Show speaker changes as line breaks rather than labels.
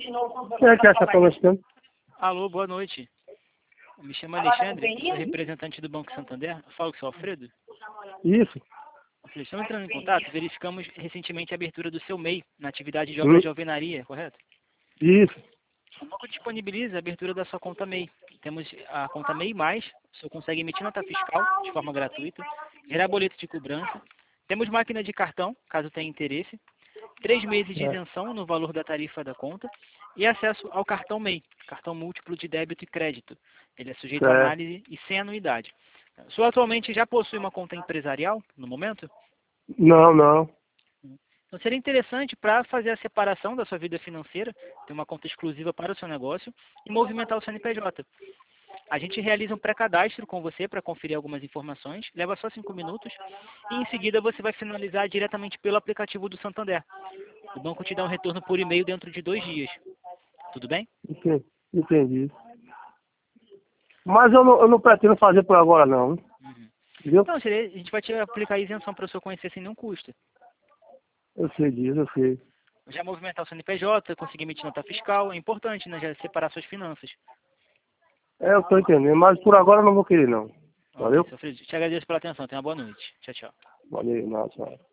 Quem é que está falando?
Alô, boa noite. Me chamo Alexandre, sou representante do Banco Santander. Falo com o seu Alfredo.
Isso.
Estamos entrando em contato, verificamos recentemente a abertura do seu MEI na atividade de obra de alvenaria, correto?
Isso.
O banco disponibiliza a abertura da sua conta MEI. Temos a conta MEI+, o senhor consegue emitir nota fiscal de forma gratuita, gerar boleto de cobrança. Temos máquina de cartão, caso tenha interesse. 3 meses de isenção no valor da tarifa da conta e acesso ao cartão MEI, cartão múltiplo de débito e crédito. Ele é sujeito a análise e sem anuidade. O senhor atualmente já possui uma conta empresarial, no momento?
Não.
Então seria interessante para fazer a separação da sua vida financeira, ter uma conta exclusiva para o seu negócio e movimentar o CNPJ. A gente realiza um pré-cadastro com você para conferir algumas informações, leva só 5 minutos e em seguida você vai finalizar diretamente pelo aplicativo do Santander. O banco te dá um retorno por e-mail dentro de 2 dias. Tudo bem?
Entendi. Mas eu não pretendo fazer por agora não. Entendeu?
Então, a gente vai te aplicar a isenção para o senhor conhecer sem nenhum custo.
Eu sei disso, eu sei.
Já movimentar o CNPJ, conseguir emitir nota fiscal, é importante, né? Já separar suas finanças.
Eu estou entendendo, mas por agora eu não vou querer não. Valeu?
Te agradeço pela atenção, tenha uma boa noite. Tchau, tchau.
Valeu, tchau.